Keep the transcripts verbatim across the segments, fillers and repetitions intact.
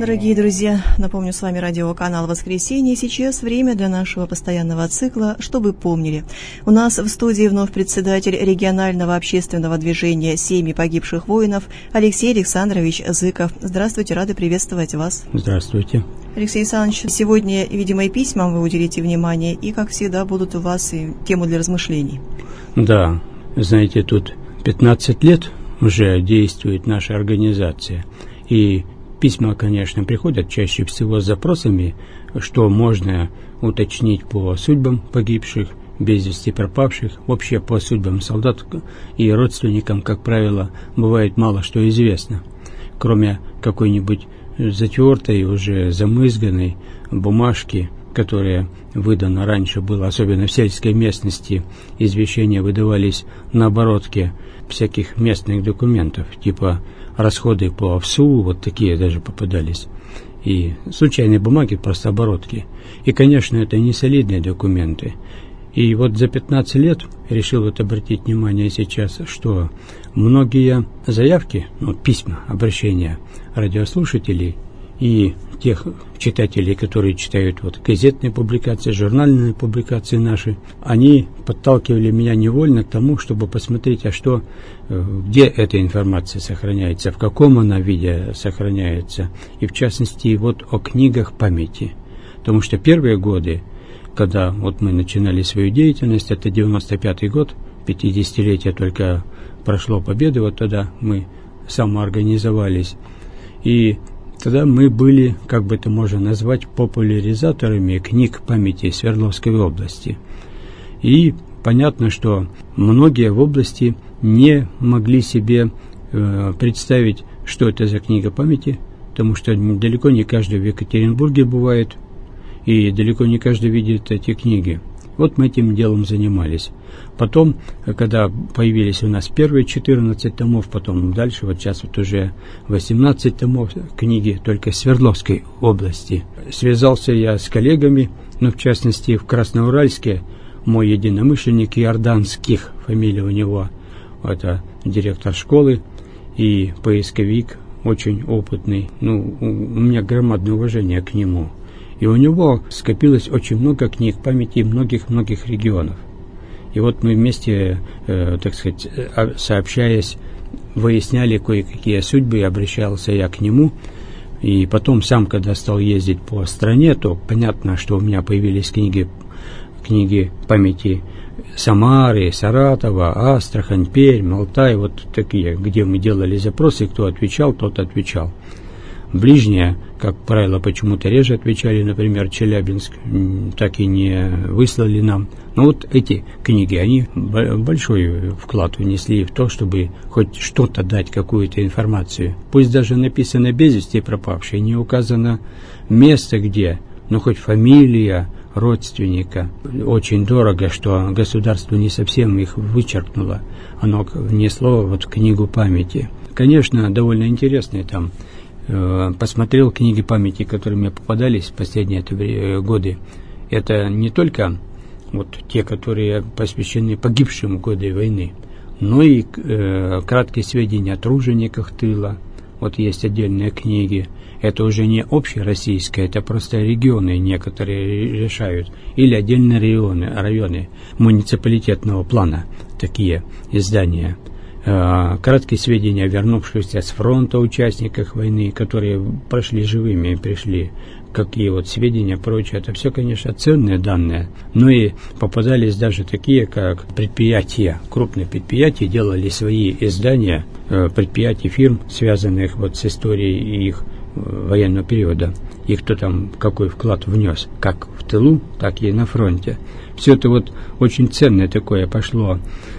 Дорогие друзья, напомню, с вами радиоканал «Воскресенье». Сейчас время для нашего постоянного цикла «Чтобы помнили». У нас в студии вновь председатель регионального общественного движения «Семьи погибших воинов» Алексей Александрович Зыков. Здравствуйте, рады приветствовать вас. Здравствуйте. Алексей Александрович, сегодня, видимо, и письмам вы уделите внимание, и, как всегда, будут у вас и темы для размышлений. Да, знаете, тут пятнадцать лет уже действует наша организация, и письма, конечно, приходят чаще всего с запросами, что можно уточнить по судьбам погибших, без вести пропавших, вообще по судьбам солдат и родственникам, как правило, бывает мало что известно, кроме какой-нибудь затертой, уже замызганной бумажки, которая выдана раньше была, особенно в сельской местности, извещения выдавались на оборотке всяких местных документов, типа расходы по ВСУ, вот такие даже попадались, и случайные бумаги, просто оборотки. И, конечно, это не солидные документы. И вот за пятнадцать лет решил вот обратить внимание сейчас, что многие заявки, ну, письма, обращения радиослушателей и тех читателей, которые читают вот газетные публикации, журнальные публикации наши, они подталкивали меня невольно к тому, чтобы посмотреть, а что, где эта информация сохраняется, в каком она виде сохраняется, и в частности вот о книгах памяти. Потому что первые годы, когда вот мы начинали свою деятельность, это девяносто пятый год, пятидесятилетие только прошло победы, вот тогда мы самоорганизовались, и тогда мы были, как бы это можно назвать, популяризаторами книг памяти Свердловской области. И понятно, что многие в области не могли себе э, представить, что это за книга памяти, потому что далеко не каждый в Екатеринбурге бывает, и далеко не каждый видит эти книги. Вот мы этим делом занимались. Потом, когда появились у нас первые четырнадцать томов, потом дальше, вот сейчас вот уже восемнадцать томов книги только Свердловской области. Связался я с коллегами, ну, в частности, в Красноуральске мой единомышленник Иорданских, фамилия у него, это директор школы и поисковик, очень опытный. Ну, у меня громадное уважение к нему. И у него скопилось очень много книг памяти многих-многих регионов. И вот мы вместе, э, так сказать, сообщаясь, выясняли кое-какие судьбы, и обращался я к нему. И потом сам, когда стал ездить по стране, то понятно, что у меня появились книги, книги памяти Самары, Саратова, Астрахань, Пермь, Алтай, вот такие, где мы делали запросы, кто отвечал, тот отвечал. Ближние, как правило, почему-то реже отвечали, например, Челябинск, так и не выслали нам. Но вот эти книги, они большой вклад внесли в то, чтобы хоть что-то дать, какую-то информацию. Пусть даже написано без вести пропавший, не указано место где, но хоть фамилия родственника. Очень дорого, что государство не совсем их вычеркнуло. Оно внесло вот в книгу памяти. Конечно, довольно интересные там. Посмотрел книги памяти, которые мне попадались в последние годы. Это не только вот те, которые посвящены погибшим в годы войны, но и э, краткие сведения о тружениках тыла. Вот есть отдельные книги. Это уже не общероссийское, это просто регионы некоторые решают. Или отдельные районы, районы муниципалитетного плана, такие издания. Краткие сведения о вернувшихся с фронта участниках войны, которые прошли живыми и пришли, какие вот сведения, прочее, это все, конечно, ценные данные, но и попадались даже такие, как предприятия, крупные предприятия делали свои издания предприятий, фирм, связанных вот с историей их военного периода, и кто там какой вклад внес, как в тылу, так и на фронте. Все это вот очень ценное такое пошло.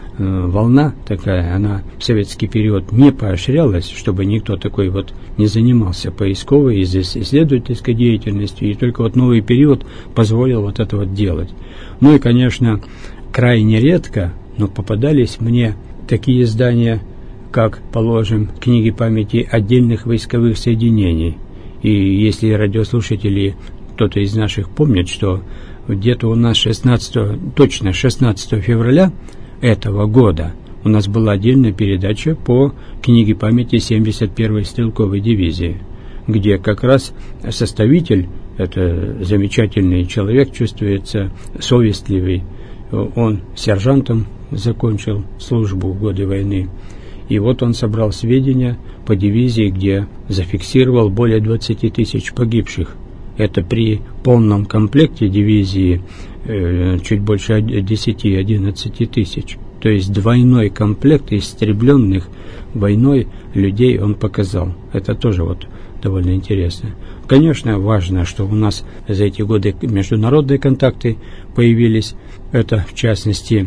Волна такая, она в советский период не поощрялась, чтобы никто такой вот не занимался поисковой и исследовательской деятельностью, и только вот новый период позволил вот это вот делать. Ну и, конечно, крайне редко, но попадались мне такие издания, как, положим, книги памяти отдельных войсковых соединений. И если радиослушатели, кто-то из наших помнит, что где-то у нас шестнадцатого, точно шестнадцатого февраля этого года у нас была отдельная передача по книге памяти семьдесят первой стрелковой дивизии, где как раз составитель, это замечательный человек, чувствуется совестливый. Он сержантом закончил службу в годы войны. И вот он собрал сведения по дивизии, где зафиксировал более двадцати тысяч погибших. Это при полном комплекте дивизии э, чуть больше десяти-одиннадцати тысяч. То есть двойной комплект истребленных войной людей он показал. Это тоже вот довольно интересно. Конечно, важно, что у нас за эти годы международные контакты появились. Это, в частности,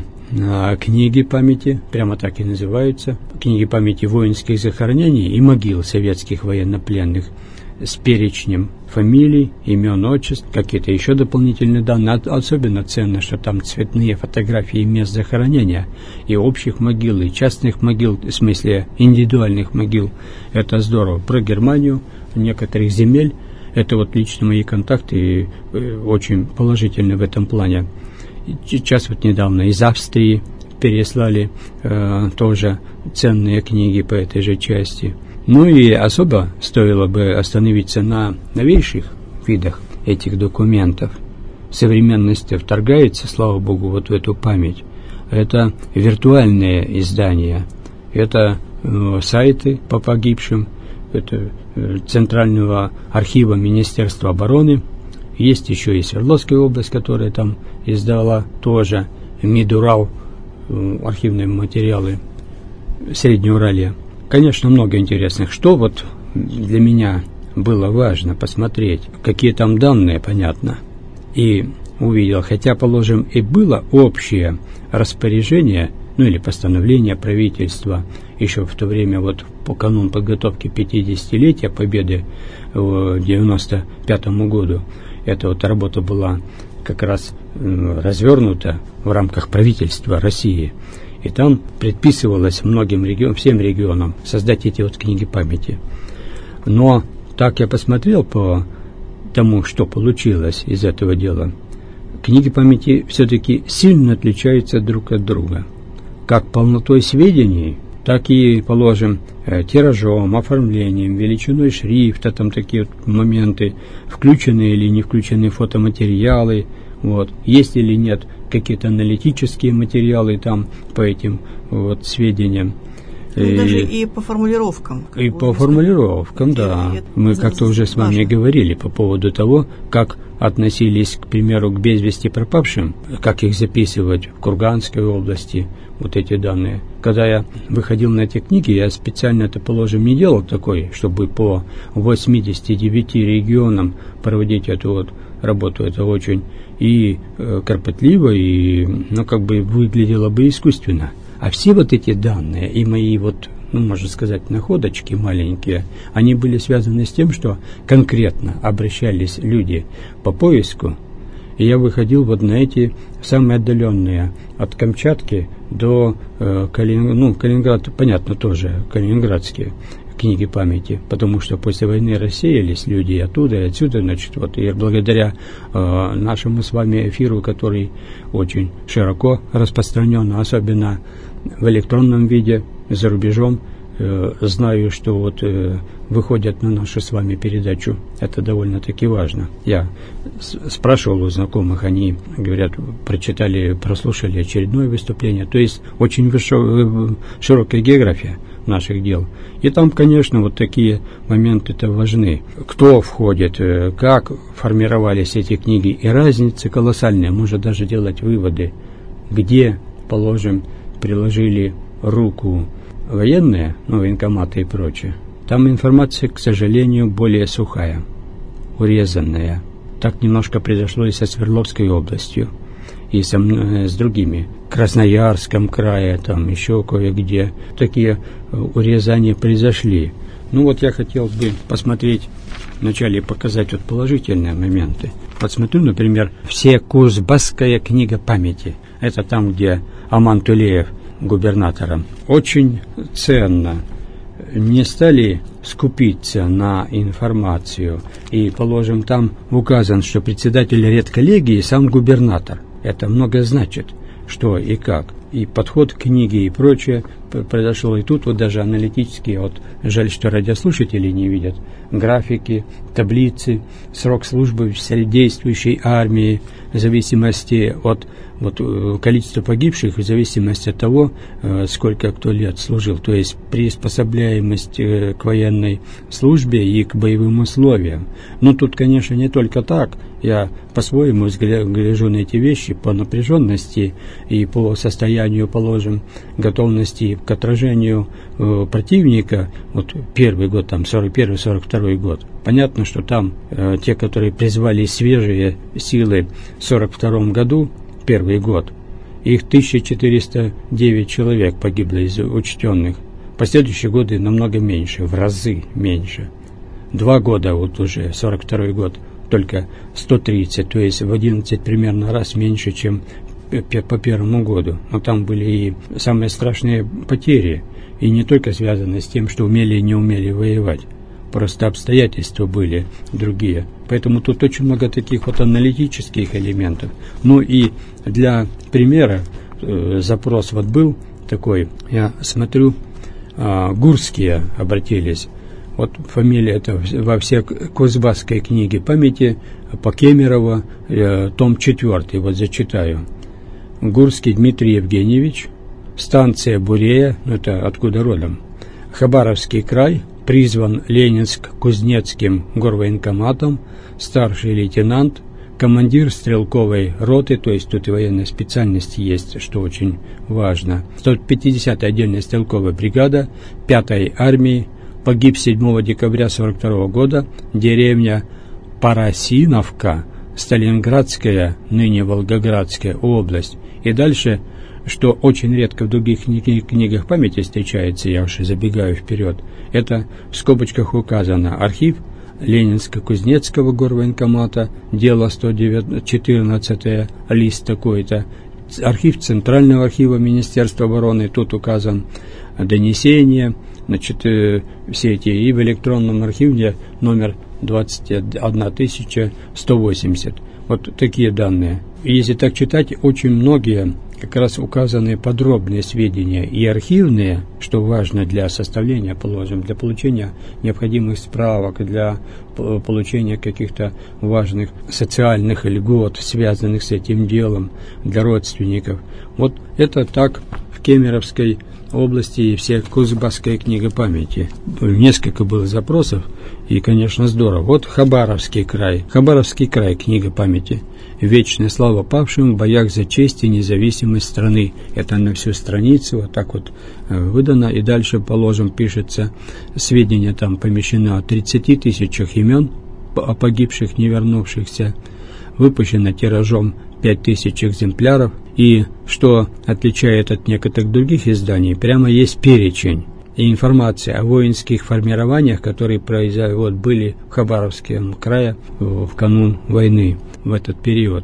книги памяти, прямо так и называются, книги памяти воинских захоронений и могил советских военнопленных с перечнем фамилий, имен, отчеств, какие-то еще дополнительные данные. Особенно ценно, что там цветные фотографии мест захоронения и общих могил, и частных могил, в смысле индивидуальных могил. Это здорово. Про Германию, некоторых земель, это вот лично мои контакты очень положительны в этом плане. Сейчас вот недавно из Австрии переслали э, тоже ценные книги по этой же части. Ну и особо стоило бы остановиться на новейших видах этих документов. Современность вторгается, слава богу, вот в эту память. Это виртуальные издания, это э, сайты по погибшим, это э, Центрального архива Министерства обороны. Есть еще и Свердловская область, которая там издала тоже МИД-Урал, э, архивные материалы Среднеуралья. Конечно, много интересных. Что вот для меня было важно посмотреть, какие там данные, понятно, и увидел, хотя, положим, и было общее распоряжение, ну или постановление правительства, еще в то время, вот по канун подготовки пятидесятилетия Победы в девяносто пятому году, эта вот работа была как раз развернута в рамках правительства России. И там предписывалось многим регионам, всем регионам создать эти вот книги памяти. Но так я посмотрел по тому, что получилось из этого дела. Книги памяти все-таки сильно отличаются друг от друга. Как полнотой сведений, так и, положим, тиражом, оформлением, величиной шрифта, там такие вот моменты, включенные или не включенные фотоматериалы, вот, есть или нет какие-то аналитические материалы там по этим вот сведениям. Ну, и даже и по формулировкам. И по формулировкам, да. Мы как-то уже с вами говорили по поводу того, как относились, к примеру, к без вести пропавшим, как их записывать в Курганской области, вот эти данные. Когда я выходил на эти книги, я специально это, положим, не делал такой, чтобы по восьмидесяти девяти регионам проводить эту вот работу. Это очень и э, кропотливо, и, ну, как бы выглядело бы искусственно. А все вот эти данные и мои вот, ну, можно сказать, находочки маленькие, они были связаны с тем, что конкретно обращались люди по поиску, и я выходил вот на эти самые отдаленные, от Камчатки до э, Калининграда, ну, Калининград, понятно, тоже калининградские книги памяти, потому что после войны рассеялись люди и оттуда, и отсюда, значит, вот, и благодаря э, нашему с вами эфиру, который очень широко распространен, особенно в электронном виде, за рубежом, э, знаю, что вот э, выходят на нашу с вами передачу. Это довольно-таки важно. Я с- спрашивал у знакомых, они говорят, прочитали, прослушали очередное выступление. То есть очень вышо- широкая география наших дел. И там, конечно, вот такие моменты-то важны. Кто входит, как формировались эти книги, и разница колоссальная. Можно даже делать выводы, где, положим, приложили руку военные, ну, военкоматы и прочее. Там информация, к сожалению, более сухая, урезанная. Так немножко произошло и со Свердловской областью, и со, с другими. В Красноярском крае, там еще кое-где такие урезания произошли. Ну вот я хотел бы посмотреть, вначале показать вот положительные моменты. Посмотрю, например, Всекузбасская книга памяти. Это там, где Аман Тулеев губернатором. Очень ценно. Не стали скупиться на информацию. И, положим, там указан, что председатель редколлегии сам губернатор. Это много значит, что и как. и подход к книге и прочее произошло. И тут вот даже аналитические, вот жаль, что радиослушатели не видят, графики, таблицы, срок службы в действующей армии, в зависимости от вот, количества погибших, в зависимости от того, сколько кто лет служил. То есть приспособляемость к военной службе и к боевым условиям. Но тут, конечно, не только так. Я по-своему гляжу на эти вещи по напряженности и по состоянию, положим, готовности к отражению э, противника. Вот первый год, там, сорок первый сорок второй год. Понятно, что там э, те, которые призвали свежие силы в сорок втором году, первый год, их тысяча четыреста девять человек погибло из учтенных. Последующие годы намного меньше, в разы меньше. Два года, вот уже сорок второй год, только сто тридцать, то есть в одиннадцать примерно раз меньше, чем по первому году. Но там были и самые страшные потери, и не только связаны с тем, что умели и не умели воевать. Просто обстоятельства были другие. Поэтому тут очень много таких вот аналитических элементов. Ну и для примера э, запрос вот был такой, я смотрю, э, Гурские обратились. Вот фамилия это во всей Кузбасской книге памяти по Кемерово, э, том четвертый, вот зачитаю. Гурский Дмитрий Евгеньевич, станция Бурея, ну это откуда родом, Хабаровский край, призван Ленинск-Кузнецким горвоенкоматом, старший лейтенант, командир стрелковой роты, то есть тут и военная специальность есть, что очень важно, сто пятидесятая отдельная стрелковая бригада пятой армии, погиб седьмого декабря сорок второго года, деревня Парасиновка, Сталинградская, ныне Волгоградская область. И дальше, что очень редко в других кни- книгах памяти встречается, я уж забегаю вперед, это в скобочках указано архив Ленинско-Кузнецкого горвоенкомата, дело сто четырнадцать, лист такой-то, архив Центрального архива Министерства обороны, тут указан донесение, значит, э, все эти, и в электронном архиве номер двадцать одна тысяча сто восемьдесят. Вот такие данные. И если так читать, очень многие как раз указаны подробные сведения и архивные, что важно для составления, положим, для получения необходимых справок, для получения каких-то важных социальных льгот, связанных с этим делом, для родственников. Вот это так в Кемеровской области и всей Кузбасской книга памяти. Несколько было запросов, и, конечно, здорово. Вот Хабаровский край. Хабаровский край, книга памяти. Вечная слава павшим в боях за честь и независимость страны. Это на всю страницу, вот так вот выдано. И дальше, положим, пишется, сведения там помещено о тридцати тысячах имен, о погибших, не вернувшихся. Выпущено тиражом пять тысяч экземпляров. И что отличает от некоторых других изданий, прямо есть перечень и информация о воинских формированиях, которые вот, были в Хабаровском крае в канун войны в этот период.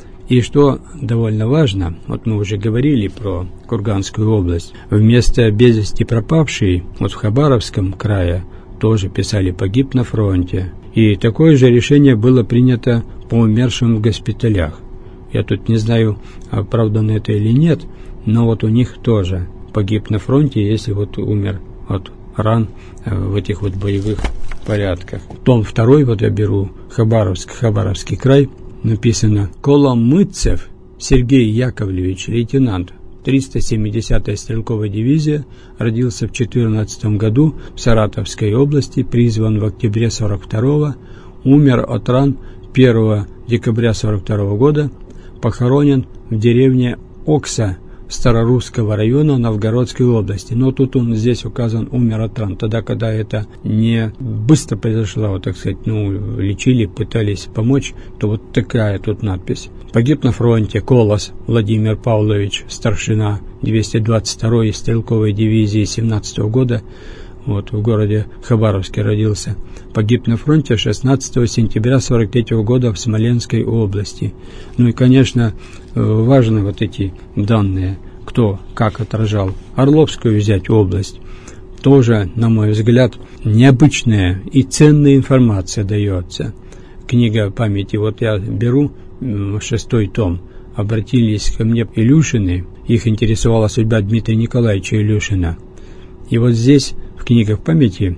И что довольно важно, вот мы уже говорили про Курганскую область, вместо без вести пропавший, вот в Хабаровском крае тоже писали «погиб на фронте». И такое же решение было принято по умершим в госпиталях. Я тут не знаю, оправдано это или нет, но вот у них тоже погиб на фронте, если вот умер от ран в этих вот боевых порядках. Том второй, вот я беру Хабаровск, Хабаровский край, написано «Коломыцев Сергей Яковлевич, лейтенант, триста семидесятая стрелковая дивизия, родился в четырнадцатом году в Саратовской области, призван в октябре сорок второго, умер от ран первого декабря сорок второго года, похоронен в деревне Окса Старорусского района Новгородской области. Но тут он здесь указан умер от ран. Тогда, когда это не быстро произошло, вот, так сказать, ну, лечили, пытались помочь, то вот такая тут надпись. Погиб на фронте Колос Владимир Павлович, старшина двести двадцать второй стрелковой дивизии семнадцатого года, вот, в городе Хабаровске родился. Погиб на фронте шестнадцатого сентября сорок третьего года в Смоленской области. Ну и, конечно, важны вот эти данные, кто как отражал. Орловскую взять область. Тоже, на мой взгляд, необычная и ценная информация дается. Книга памяти, вот я беру шестой том, обратились ко мне Илюшины их интересовала судьба Дмитрия Николаевича Илюшина. И вот здесь, в книгах памяти,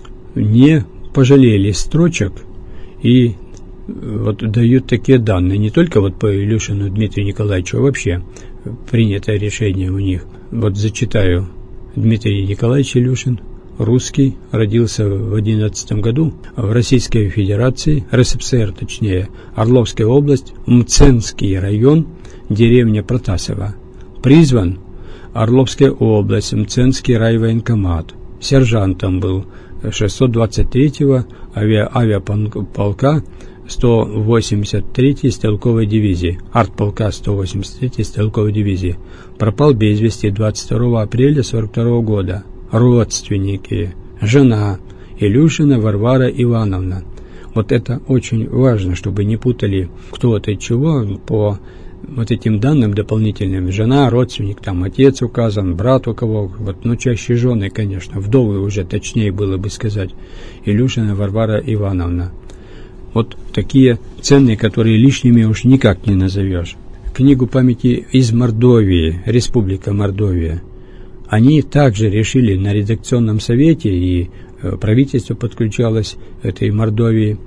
не пожалели строчек и вот дают такие данные, не только вот по Илюшину Дмитрию Николаевичу, а вообще принятое решение у них. Вот зачитаю. Дмитрий Николаевич Илюшин, русский, родился в одиннадцатом году в Российской Федерации, РСФСР точнее, Орловская область, Мценский район, деревня Протасово. Призван Орловская область, Мценский райвоенкомат. Сержантом был шестьсот двадцать третьего авиа авиаполка сто восемьдесят третьей стрелковой дивизии, артполка сто восемьдесят третьей стрелковой дивизии. Пропал без вести двадцать второго апреля сорок второго года. Родственники: жена Илюшина Варвара Ивановна. Вот это очень важно, чтобы не путали кто это и чего по вот этим данным дополнительным. Жена, родственник, там отец указан, брат у кого, вот, ну чаще жены, конечно, вдовы уже точнее было бы сказать. Илюшина Варвара Ивановна. Вот такие ценные, которые лишними уж никак не назовешь. Книгу памяти из Мордовии, Республика Мордовия. Они также решили на редакционном совете, и правительство подключалось этой Мордовии,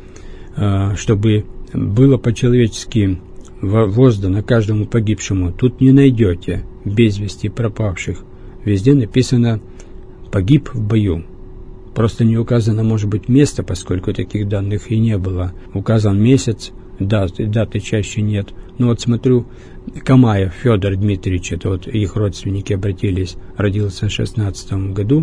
чтобы было по-человечески воздано каждому погибшему. Тут не найдете без вести пропавших. Везде написано «погиб в бою». Просто не указано, может быть, место, поскольку таких данных и не было. Указан месяц, даты, даты чаще нет. Но вот смотрю, Камаев Федор Дмитриевич, это вот их родственники обратились, родился в шестнадцатом году,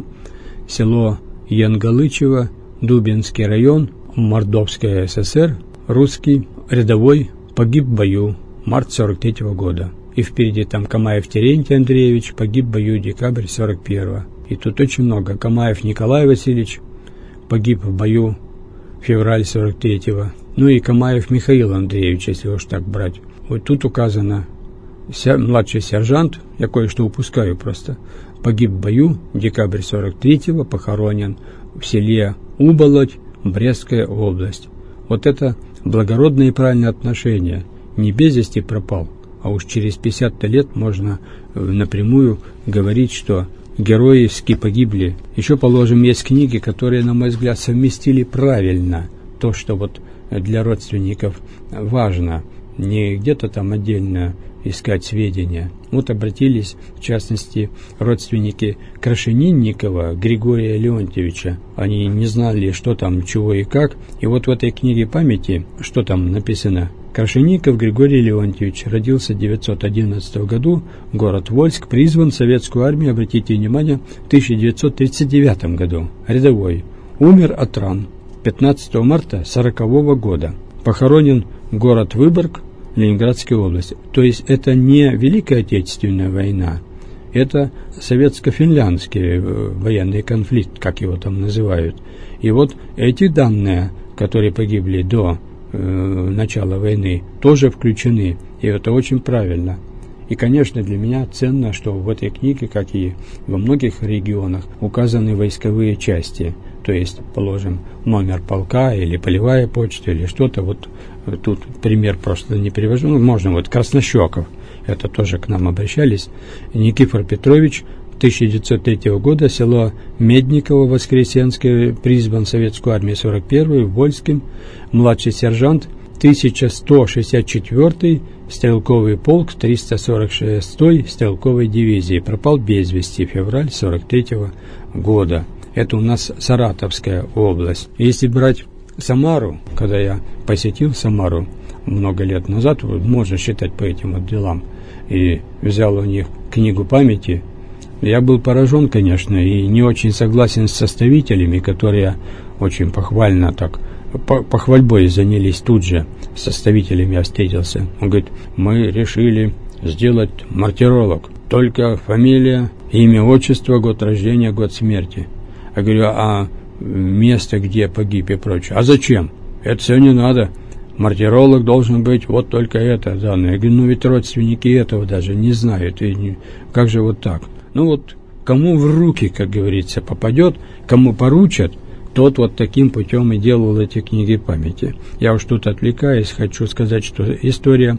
село Янгалычево, Дубинский район, Мордовская ССР, русский, рядовой, погиб в бою, март сорок третьего года. И впереди там Камаев Терентий Андреевич, погиб в бою, декабрь сорок первого. И тут очень много. Камаев Николай Васильевич, погиб в бою, февраль сорок третьего. Ну и Камаев Михаил Андреевич, если уж так брать. Вот тут указано младший сержант, я кое-что упускаю просто, погиб в бою, декабрь сорок третьего, похоронен в селе Уболоть, Брестская область. Вот это благородное и правильное отношение. Не без вести пропал, а уж через пятьдесят лет можно напрямую говорить, что героически погибли. Еще, положим, есть книги, которые, на мой взгляд, совместили правильно то, что вот для родственников важно, не где-то там отдельно искать сведения. Вот обратились, в частности, родственники Крашенинникова Григория Леонтьевича. Они не знали, что там, чего и как. И вот в этой книге памяти, что там написано? Крашенинников Григорий Леонтьевич родился в девятьсот одиннадцатом году, город Вольск, призван в советскую армию, обратите внимание, в тысяча девятьсот тридцать девятом году, рядовой. Умер от ран пятнадцатого марта сорокового года. Похоронен город Выборг, Ленинградская область. То есть это не Великая Отечественная война, это советско-финляндский военный конфликт, как его там называют. И вот эти данные, которые погибли до э, начала войны, тоже включены. И это очень правильно. И, конечно, для меня ценно, что в этой книге, как и во многих регионах, указаны войсковые части. То есть, положим, номер полка или полевая почта или что-то. Вот тут пример просто не привожу. Ну, можно вот Краснощеков. Это тоже к нам обращались. Никифор Петрович, тысяча девятьсот третьего года, село Медниково, Воскресенское, призван в советскую армию сорок первый, в Вольске, младший сержант, тысяча сто шестьдесят четвёртый стрелковый полк, триста сорок шестой стрелковой дивизии, пропал без вести, февраль сорок третьего года. Это у нас Саратовская область. Если брать Самару, когда я посетил Самару много лет назад, можно считать по этим вот делам, и взял у них книгу памяти, я был поражен, конечно, и не очень согласен с составителями, которые очень похвально так, похвальбой занялись тут же, с составителями я встретился. Он говорит, мы решили сделать мартиролог, только фамилия, имя, отчество, год рождения, год смерти. Я говорю, а место, где погиб и прочее? А зачем? Это все не надо. Мартиролог должен быть вот только это данное. Я говорю, ну ведь родственники этого даже не знают. И не... Как же вот так? Ну вот, кому в руки, как говорится, попадет, кому поручат, тот вот таким путем и делал эти книги памяти. Я уж тут отвлекаюсь, хочу сказать, что история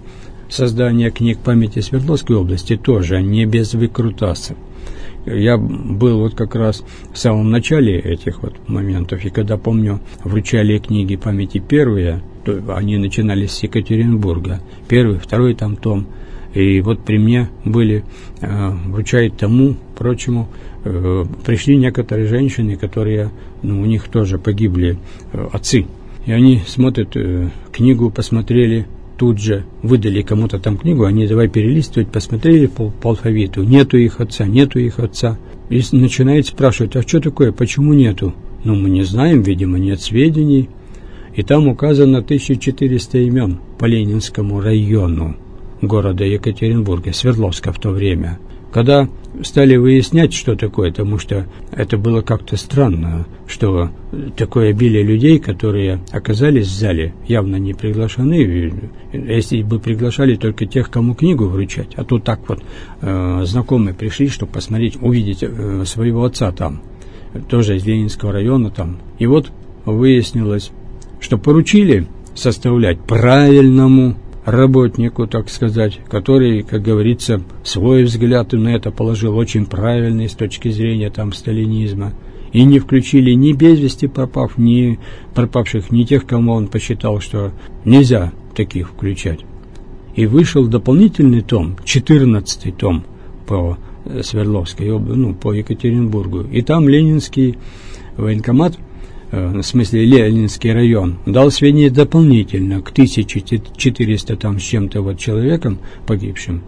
создания книг памяти Свердловской области тоже не без выкрутаса. Я был вот как раз в самом начале этих вот моментов, и когда, помню, вручали книги памяти первые, то они начинались с Екатеринбурга, первый, второй там том, и вот при мне были, э, вручают тому, прочему, э, пришли некоторые женщины, которые, ну, у них тоже погибли э, отцы, и они смотрят э, книгу, посмотрели, тут же выдали кому-то там книгу, они давай перелистывать, посмотрели по, по алфавиту, нету их отца, нету их отца. И начинает спрашивать, а что такое, почему нету? Ну, мы не знаем, видимо, нет сведений. И там указано тысяча четыреста имен по Ленинскому району города Екатеринбурга, Свердловска в то время. Когда стали выяснять, что такое, потому что это было как-то странно, что такое обилие людей, которые оказались в зале, явно не приглашены, если бы приглашали только тех, кому книгу вручать, а тут так вот э, знакомые пришли, чтобы посмотреть, увидеть э, своего отца там, тоже из Ленинского района там. И вот выяснилось, что поручили составлять правильному работнику, так сказать, который, как говорится, свой взгляд на это положил очень правильный с точки зрения там сталинизма, и не включили ни без вести пропав, ни пропавших, ни тех, кому он посчитал, что нельзя таких включать. И вышел дополнительный том, четырнадцатый том по Свердловской области, ну, по Екатеринбургу, и там Ленинский военкомат, в смысле Ленинский район, дал сведения дополнительно к тысяче четырёмстам там с чем-то вот человекам погибшим,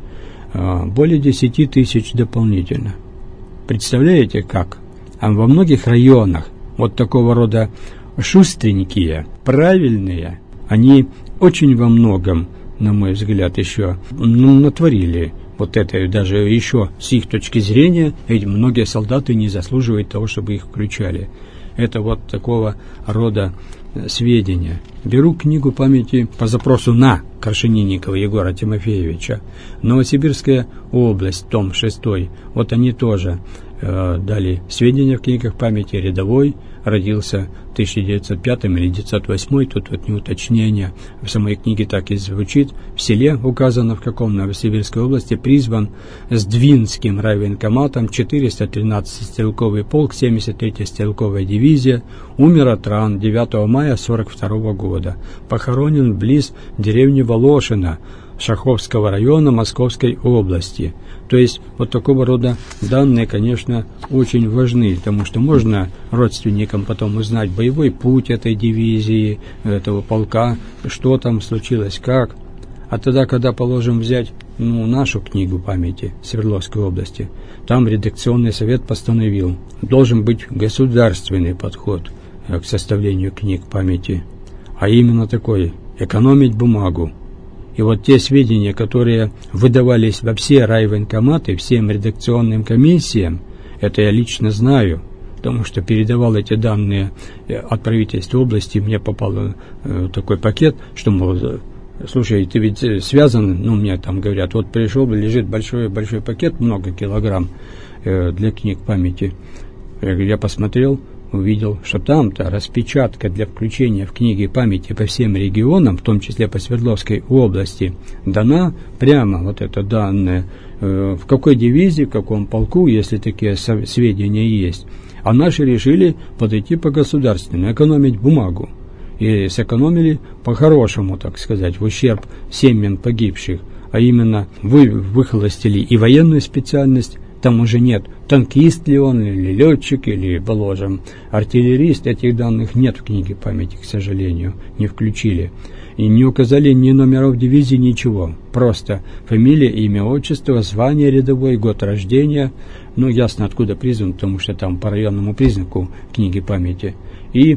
более десяти тысяч дополнительно. Представляете, как? А во многих районах вот такого рода шустренькие, правильные, они очень во многом, на мой взгляд, еще ну, натворили вот это, даже еще с их точки зрения, ведь многие солдаты не заслуживают того, чтобы их включали. Это вот такого рода сведения. Беру книгу памяти по запросу на Крашенинникова Егора Тимофеевича. Новосибирская область, том шестой. Вот они тоже э, дали сведения в книгах памяти. Рядовой родился в тысяча девятьсот пятом или девятьсот восьмом, тут вот не уточнение. В самой книге так и звучит. В селе указано, в каком Новосибирской области призван с Двинским райвоенкоматом четыреста тринадцатый стрелковый полк, семьдесят третья стрелковая дивизия, умер от ран девятого мая сорок второго года. Похоронен близ деревни Волошина Шаховского района Московской области. То есть вот такого рода данные, конечно, очень важны, потому что можно родственникам потом узнать боевой путь этой дивизии, этого полка, что там случилось, как. А тогда, когда, положим, взять ну, нашу книгу памяти Свердловской области, там редакционный совет постановил, должен быть государственный подход к составлению книг памяти, а именно такой, экономить бумагу. И вот те сведения, которые выдавались во все райвоенкоматы, всем редакционным комиссиям, это я лично знаю, потому что передавал эти данные от правительства области, мне попал э, такой пакет, что, мол, слушай, ты ведь связан, ну, мне там говорят, вот пришел, лежит большой-большой пакет, много килограмм э, для книг памяти. Я, я посмотрел, увидел, что там-то распечатка для включения в книги памяти по всем регионам, в том числе по Свердловской области, дана прямо, вот это данные, э, в какой дивизии, в каком полку, если такие сведения есть. А наши решили подойти по государственному, экономить бумагу. И сэкономили по-хорошему, так сказать, в ущерб семьям погибших, а именно вы выхолостили и военную специальность, там уже нет, танкист ли он, или летчик, или, положим, артиллерист, этих данных нет в книге памяти, к сожалению, не включили. И не указали ни номеров дивизии, ничего. Просто фамилия, имя, отчество, звание рядовой, год рождения, ну, ясно, откуда призван, потому что там по районному признаку книги памяти, и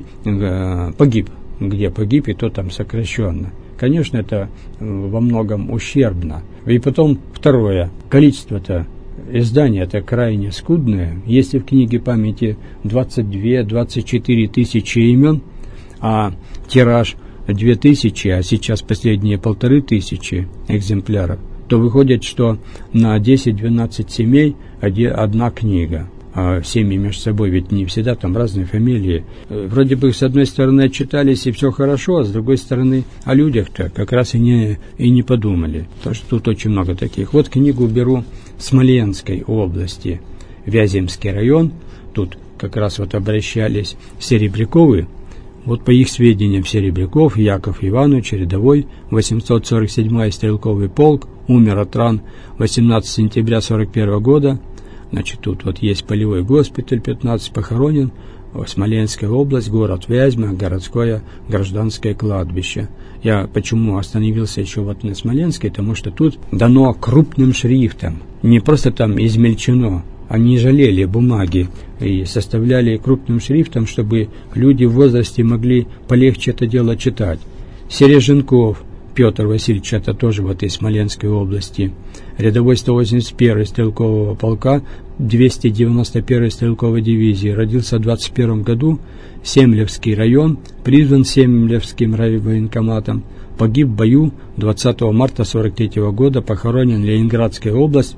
э, погиб, где погиб, и то там сокращенно. Конечно, это во многом ущербно. И потом, второе, количество-то издание это крайне скудное. Если в книге памяти двадцать две - двадцать четыре тысячи имен, а тираж две тысячи, а сейчас последние полторы тысячи экземпляров, то выходит, что на десять-двенадцать семей одна книга. а семьи между собой ведь не всегда там разные фамилии. Вроде бы с одной стороны отчитались и все хорошо, а с другой стороны о людях-то как раз и не, и не подумали. Потому что тут очень много таких. Вот книгу беру Смоленской области, Вяземский район. Тут как раз вот обращались Серебряковы. Вот по их сведениям, Серебряков Яков Иванович, рядовой, восемьсот сорок седьмой стрелковый полк, умер от ран восемнадцатого сентября сорок первого года. Значит, тут вот есть полевой госпиталь, пятнадцать, похоронен, Смоленская область, город Вязьма, городское гражданское кладбище. Я почему остановился еще вот на Смоленской, потому что тут дано крупным шрифтом, не просто там измельчено. Они жалели бумаги и составляли крупным шрифтом, чтобы люди в возрасте могли полегче это дело читать. Сереженков Петр Васильевич, это тоже вот из Смоленской области, рядовой сто восемьдесят первого стрелкового полка, двести девяносто первой стрелковой дивизии, родился в двадцать первом году, Семлевский район, призван Семлевским райвоенкоматом, погиб в бою двадцатого марта сорок третьего года, похоронен Ленинградская область,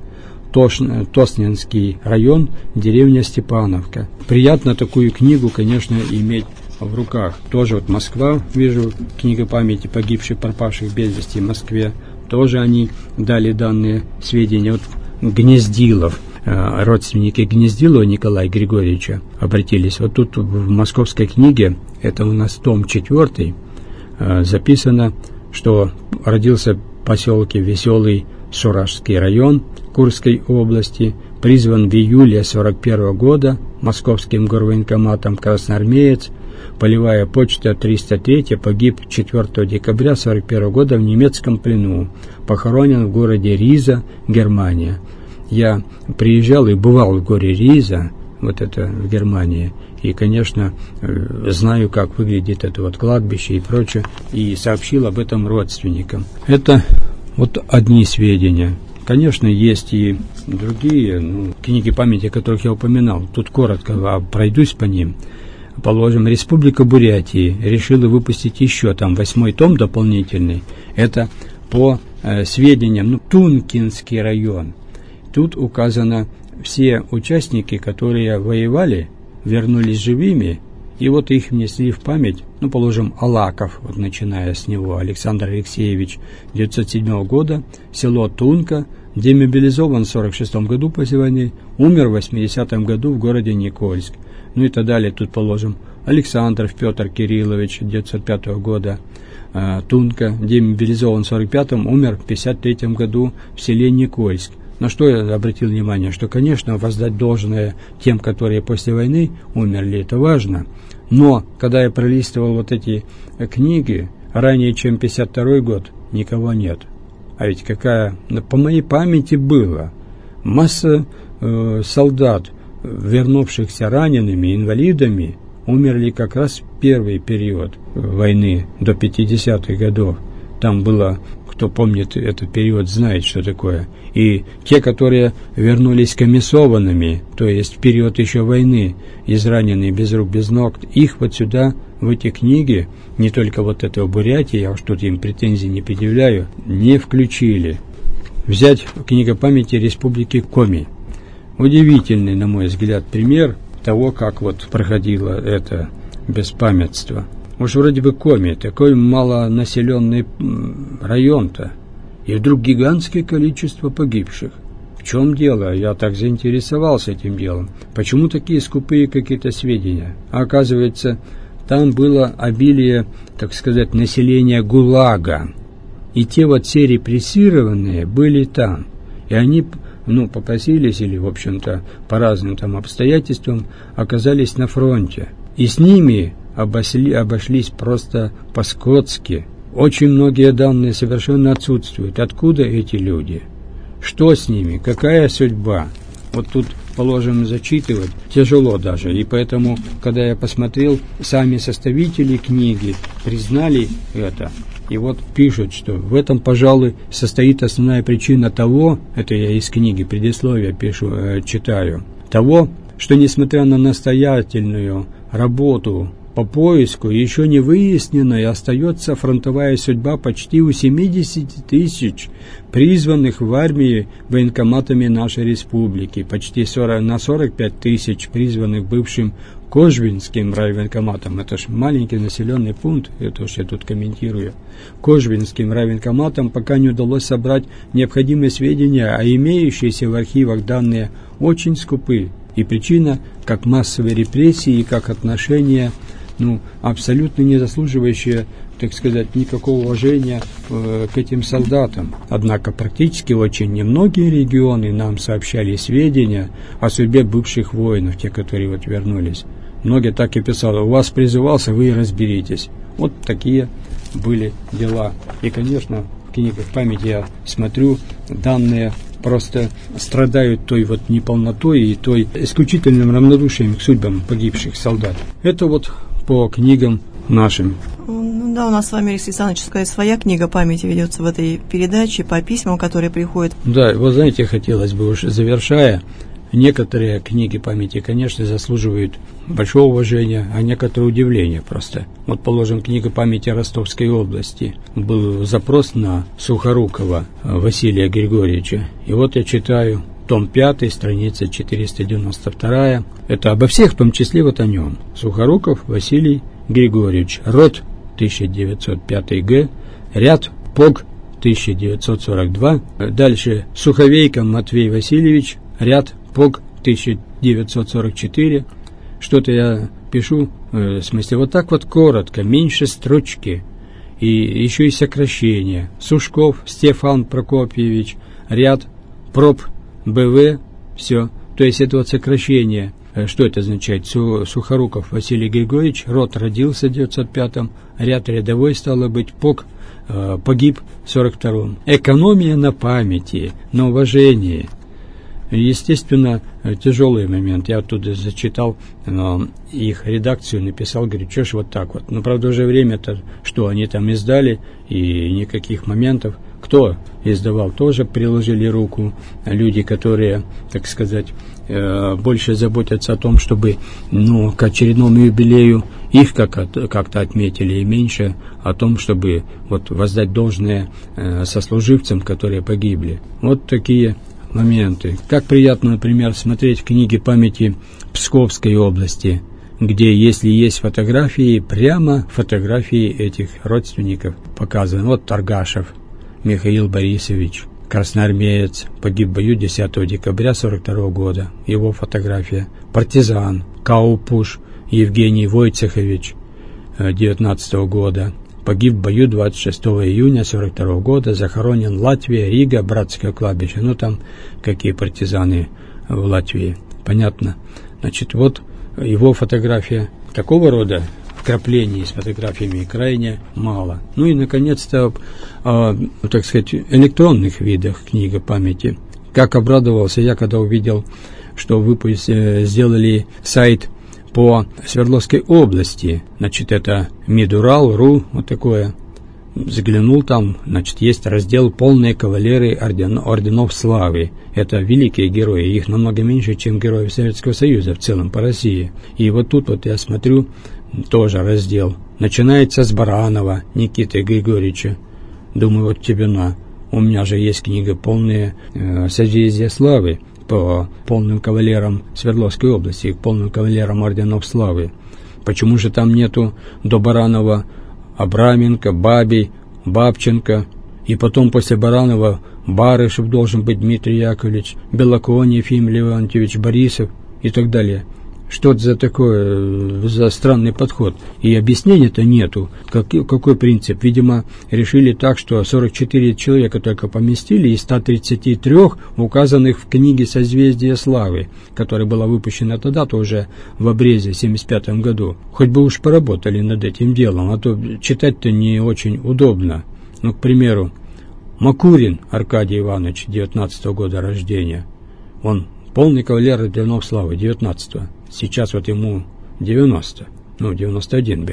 Тосненский район, деревня Степановка. Приятно такую книгу, конечно, иметь в руках. Тоже вот Москва, вижу, книга памяти погибших, пропавших без вести в Москве. Тоже они дали данные сведения. Вот Гнездилов, родственники Гнездилова Николая Григорьевича обратились. Вот тут в московской книге, это у нас том четвертый, записано, что родился в поселке Веселый Суражский район Курской области, призван в июле сорок первого года московским горвоенкоматом красноармеец, полевая почта триста три, погиб четвёртого декабря сорок первого года в немецком плену, похоронен в городе Риза, Германия. Я приезжал и бывал в городе Риза, вот это в Германии, и, конечно, знаю, как выглядит это вот кладбище и прочее, и сообщил об этом родственникам. Это вот одни сведения. Конечно, есть и другие, ну, книги памяти, о которых я упоминал. Тут коротко пройдусь по ним. Положим, Республика Бурятии решила выпустить еще там восьмой том дополнительный. Это по э, сведениям, ну, Тункинский район. Тут указано все участники, которые воевали, вернулись живыми, и вот их внесли в память, ну, положим, Алаков, вот начиная с него, Александр Алексеевич, девятьсот седьмого года, село Тунка, демобилизован в сорок шестом году после войны, умер в восьмидесятом году в городе Никольск. Ну и так далее, тут положим, Александров Петр Кириллович, девятьсот пятого года, э, Тунка, демобилизован в сорок пятом, умер в пятьдесят третьем году в селе Никольск. На что я обратил внимание, что, конечно, воздать должное тем, которые после войны умерли, это важно. Но, когда я пролистывал вот эти книги, ранее, чем пятьдесят второй год, никого нет. А ведь какая, по моей памяти, было масса э, солдат, вернувшихся ранеными, инвалидами, умерли как раз в первый период войны, до пятидесятых годов. Там было, кто помнит этот период, знает, что такое. И те, которые вернулись комиссованными, то есть в период еще войны, израненные без рук, без ног, их вот сюда, в эти книги, не только вот это в Бурятии, я уж тут им претензий не предъявляю, не включили. Взять книга памяти Республики Коми. Удивительный, на мой взгляд, пример того, как вот проходило это беспамятство. Уж вроде бы Коми, такой малонаселенный район-то, и вдруг гигантское количество погибших. В чем дело? Я так заинтересовался этим делом. Почему такие скупые какие-то сведения? А оказывается, там было обилие, так сказать, населения ГУЛАГа. И те вот все репрессированные были там. И они, ну, попросились или, в общем-то, по разным там обстоятельствам оказались на фронте. И с ними обошли, обошлись просто по-скотски. Очень многие данные совершенно отсутствуют. Откуда эти люди? Что с ними? Какая судьба? Вот тут, положим, зачитывать тяжело даже. И поэтому, когда я посмотрел, сами составители книги признали это. И вот пишут, что в этом, пожалуй, состоит основная причина того, это я из книги предисловия пишу, э, читаю, того, что, несмотря на настоятельную работу по поиску еще не выяснена, и остается фронтовая судьба почти у семидесяти тысяч призванных в армии военкоматами нашей республики, почти сорок, на сорок пять тысяч призванных бывшим Кожвинским райвоенкоматом. Это ж маленький населенный пункт, это уж я тут комментирую. Кожвинским райвоенкоматом пока не удалось собрать необходимые сведения, а имеющиеся в архивах данные очень скупы. И причина, как массовые репрессии, как отношения, ну, абсолютно не заслуживающие, так сказать, никакого уважения э, к этим солдатам. Однако практически очень немногие регионы нам сообщали сведения о судьбе бывших воинов, те, которые вот вернулись. Многие так и писали: у вас призывался, вы и разберитесь. Вот такие были дела. И, конечно, в книгах памяти я смотрю, данные просто страдают той вот неполнотой и той исключительным равнодушием к судьбам погибших солдат. Это вот по книгам нашим. Ну да, у нас с вами, Алексей Александрович, своя книга памяти ведется в этой передаче по письмам, которые приходят. Да, вы знаете, хотелось бы уже завершая, некоторые книги памяти, конечно, заслуживают большого уважения, а некоторые удивления просто. Вот, положим, книга памяти Ростовской области. Был запрос на Сухорукова Василия Григорьевича. И вот я читаю том пятый, страница четыреста девяносто два. Это обо всех, в том числе вот о нем. Сухоруков Василий Григорьевич. Род тысяча девятьсот пятый гэ. Ряд ПОГ тысяча девятьсот сорок два. Дальше Суховейко Матвей Васильевич. Ряд ПОГ тысяча девятьсот сорок четыре. Что-то я пишу, э, в смысле, вот так вот коротко, меньше строчки. И еще и сокращения. Сушков Стефан Прокопьевич. Ряд ПРОП БВ. Все. То есть это вот сокращение. Что это означает? Су, Сухоруков Василий Григорьевич. Род родился в девятьсот пятом. Ряд рядовой, стало быть, ПОГ э, погиб в сорок втором. Экономия на памяти, на уважении. Естественно, тяжелый момент. Я оттуда зачитал но их редакцию, написал, говорю, что ж вот так вот. Но, правда, уже время-то, что они там издали, и никаких моментов. Кто издавал, тоже приложили руку. Люди, которые, так сказать, больше заботятся о том, чтобы, ну, к очередному юбилею их как-то отметили, и меньше о том, чтобы вот воздать должное сослуживцам, которые погибли. Вот такие моменты. Как приятно, например, смотреть книги памяти Псковской области, где, если есть фотографии, прямо фотографии этих родственников показаны. Вот Торгашев Михаил Борисович, красноармеец, погиб в бою десятого декабря сорок второго года. Его фотография. Партизан Каупуш Евгений Войцехович девятнадцатого года. Погиб в бою двадцать шестого июня сорок второго года, захоронен Латвия, Рига, братское кладбище. Ну, там какие партизаны в Латвии, понятно. Значит, вот его фотография. Такого рода вкраплений с фотографиями крайне мало. Ну и, наконец-то, э, так сказать, электронных видах книга памяти. Как обрадовался я, когда увидел, что вы сделали сайт по Свердловской области. Значит, это Мидурал.ру, вот такое. Заглянул там, значит, есть раздел «Полные кавалеры орден, орденов славы». Это великие герои, их намного меньше, чем героев Советского Союза в целом по России. И вот тут вот я смотрю, тоже раздел. Начинается с Баранова Никиты Григорьевича. Думаю, вот тебе на. У меня же есть книга «Полные э, созвездия славы» по полным кавалерам Свердловской области, полным кавалерам орденов славы. Почему же там нету до Баранова Абраменко, Бабий, Бабченко, и потом после Баранова Барышев должен быть Дмитрий Яковлевич, Белоконь Ефим Леонтьевич, Борисов и так далее. Что это за такое, за странный подход? И объяснения-то нету. Как, какой принцип? Видимо, решили так, что сорок четыре человека только поместили из ста тридцати трёх, указанных в книге «Созвездие славы», которая была выпущена тогда-то уже в обрезе в семьдесят пятом году. Хоть бы уж поработали над этим делом, а то читать-то не очень удобно. Ну, к примеру, Макурин Аркадий Иванович, девятнадцатого года рождения. Он полный кавалер орденов славы, девятнадцатого. Сейчас вот ему девяносто, ну, девяносто один бы.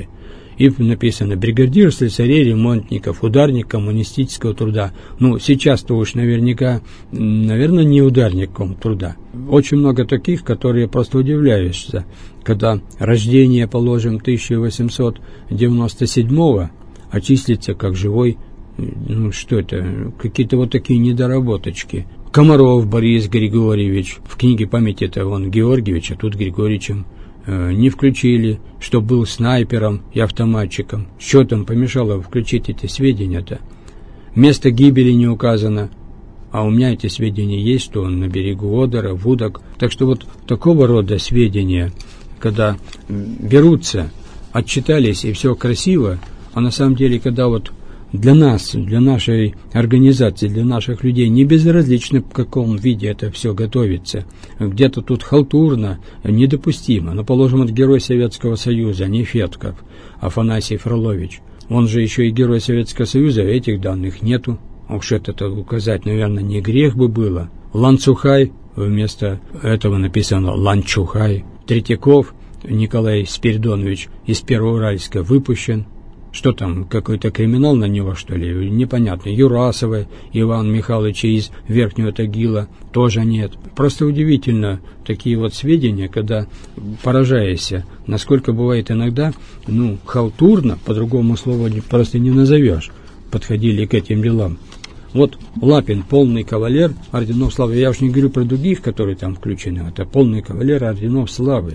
И написано: бригадир слесарей, ремонтников, ударник коммунистического труда. Ну, сейчас-то уж наверняка, наверное, не ударником труда. Очень много таких, которые просто удивляешься, когда рождение, положим, тысяча восемьсот девяносто седьмого, а числится как живой, ну, что это, какие-то вот такие недоработочки. Комаров Борис Григорьевич, в книге памяти это он Георгиевич, а тут Григорьевичем. Не включили, что был снайпером и автоматчиком. Что там помешало включить эти сведения-то? Место гибели не указано, а у меня эти сведения есть, что он на берегу Одера, Вудок. Так что вот такого рода сведения, когда берутся, отчитались и все красиво, а на самом деле, когда вот для нас, для нашей организации, для наших людей не безразлично, в каком виде это все готовится. Где-то тут халтурно, недопустимо. Но, положим, это герой Советского Союза, не Федков, Афанасий Фролович. Он же еще и герой Советского Союза, этих данных нету. Уж это-то указать, наверное, не грех бы было. Ланцухай, вместо этого написано Ланчухай. Третьяков Николай Спиридонович из Первоуральска выпущен. Что там, какой-то криминал на него, что ли? Непонятно. Юрасова Иван Михайлович из Верхнего Тагила тоже нет. Просто удивительно такие вот сведения, когда поражаешься, насколько бывает иногда, ну, халтурно, по-другому слова просто не назовешь, подходили к этим делам. Вот Лапин, полный кавалер орденов славы. Я уж не говорю про других, которые там включены. Это полный кавалер орденов славы.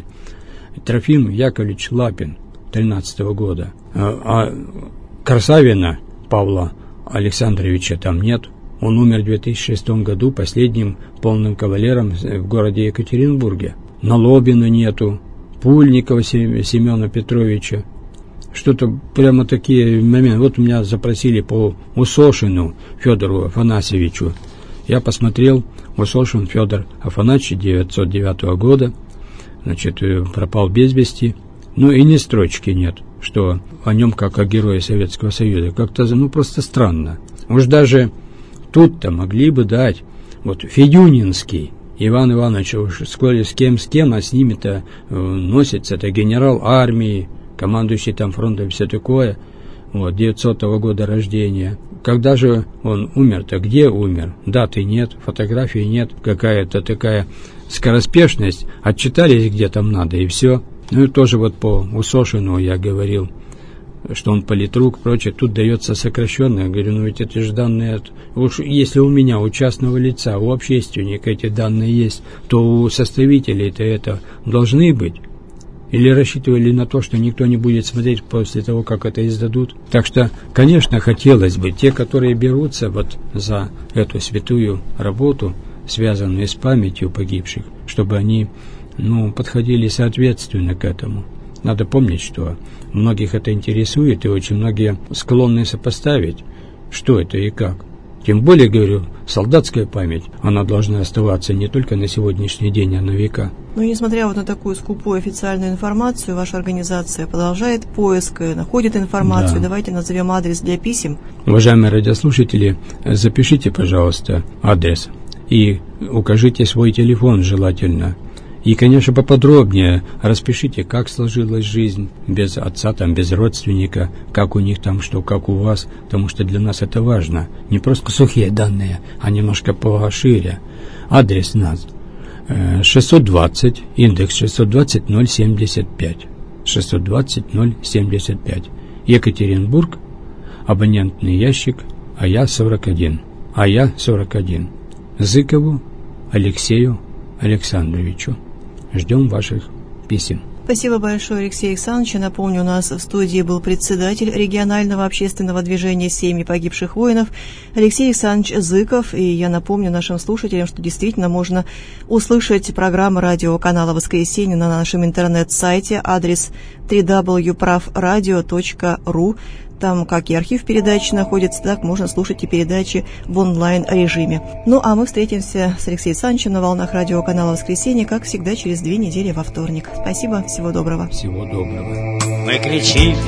Трофим Яковлевич Лапин, тринадцатого года. А Красавина Павла Александровича там нет. Он умер в две тысячи шестом году последним полным кавалером в городе Екатеринбурге. Налобина нету. Пульникова Семена Петровича. Что-то прямо такие моменты. Вот меня запросили по Усошину Федору Афанасьевичу. Я посмотрел. Усошин Федор Афанасьевич девятьсот девятого года. Значит, пропал без вести. Ну и ни строчки нет, что о нем как о герое Советского Союза. Как-то, ну, просто странно. Уж даже тут-то могли бы дать. Вот Федюнинский Иван Иванович, уж с кем с кем, а с ними-то э, носится, это генерал армии, командующий там фронтом, все такое. Вот, девятисотого года рождения. Когда же он умер-то? Где умер? Даты нет, фотографий нет. Какая-то такая скороспешность. Отчитались, где там надо, и все. Ну и тоже вот по Усошину я говорил, что он политрук, прочее. Тут дается сокращенно. Я говорю, ну ведь это же данные... От... Уж если у меня, у частного лица, у общественника эти данные есть, то у составителей-то это должны быть. Или рассчитывали на то, что никто не будет смотреть после того, как это издадут. Так что, конечно, хотелось бы, те, которые берутся вот за эту святую работу, связанную с памятью погибших, чтобы они... ну, подходили соответственно к этому. Надо помнить, что многих это интересует, и очень многие склонны сопоставить, что это и как. Тем более, говорю, солдатская память, она должна оставаться не только на сегодняшний день, а на века. Ну, несмотря вот на такую скупую официальную информацию, ваша организация продолжает поиск, находит информацию. Да. Давайте назовем адрес для писем. Уважаемые радиослушатели, запишите, пожалуйста, адрес и укажите свой телефон желательно. И, конечно, поподробнее распишите, как сложилась жизнь без отца, там, без родственника, как у них там что, как у вас, потому что для нас это важно. Не просто сухие данные, а немножко пошире. Адрес у нас шестьсот двадцать, индекс шестьсот двадцать ноль семьдесят пять. шестьсот двадцать ноль семьдесят пять. Екатеринбург, абонентный ящик А Я сорок один. А Я сорок один. Зыкову Алексею Александровичу. Ждем ваших писем. Спасибо большое, Алексей Александрович. Напомню, у нас в студии был председатель регионального общественного движения «Семьи погибших воинов» Алексей Александрович Зыков. И я напомню нашим слушателям, что действительно можно услышать программы радиоканала «Воскресенье» на нашем интернет-сайте, адрес дабл ю дабл ю дабл ю точка прав радио точка ру. Там как и архив передач находится, так можно слушать и передачи в онлайн-режиме. Ну, а мы встретимся с Алексеем Александровичем на волнах радиоканала «Воскресенье», как всегда, через две недели во вторник. Спасибо, всего доброго. Всего доброго. Мы кричим,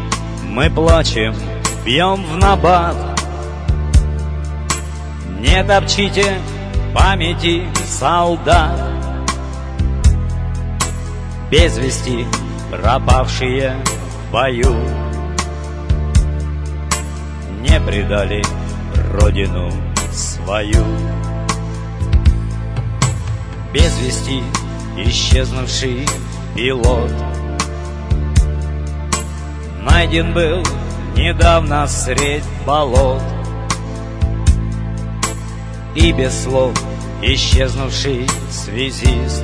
мы плачем, бьем в набат. Не топчите памяти солдат. Без вести пропавшие в бою. не предали родину свою. Без вести исчезнувший пилот найден был недавно средь болот, и без слов исчезнувший связист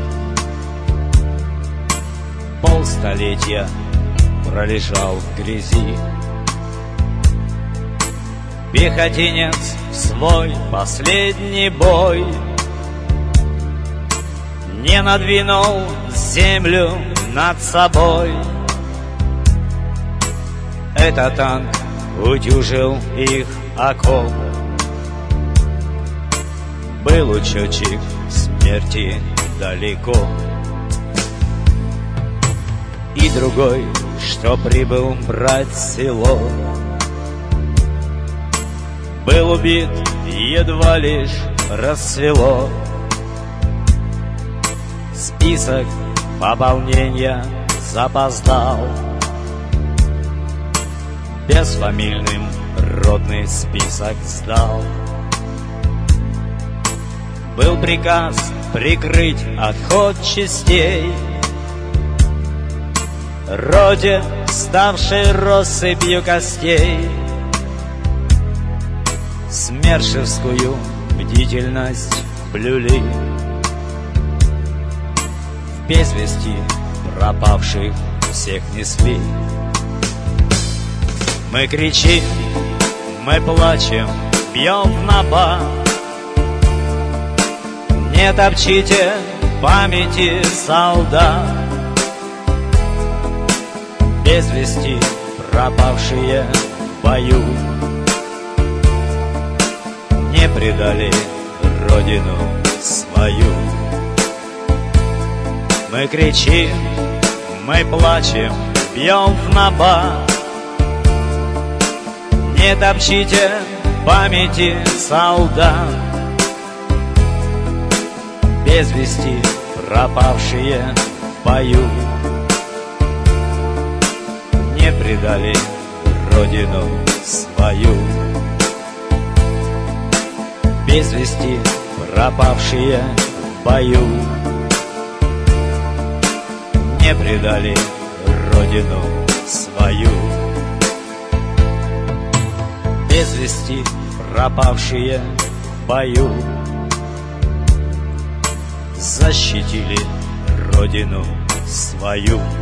полстолетия пролежал в грязи. Пехотинец в свой последний бой не надвинул землю над собой. Этот танк утюжил их окоп. Был учетчик смерти далеко. И другой, что прибыл брать село, был убит, едва лишь рассвело. Список пополнения запоздал. Безфамильным родный список сдал. Был приказ прикрыть отход частей, роде, ставшей россыпью костей. Смершевскую бдительность блюли, в без вести пропавших всех несли. Мы кричим, мы плачем, бьем в набат. Не топчите памяти солдат. Без вести пропавшие в бою не предали родину свою. Мы кричим, мы плачем, бьем в набат. Не топчите памяти солдат. Без вести пропавшие в бою не предали родину свою. Без вести пропавшие в бою не предали родину свою. Без вести пропавшие в бою защитили родину свою.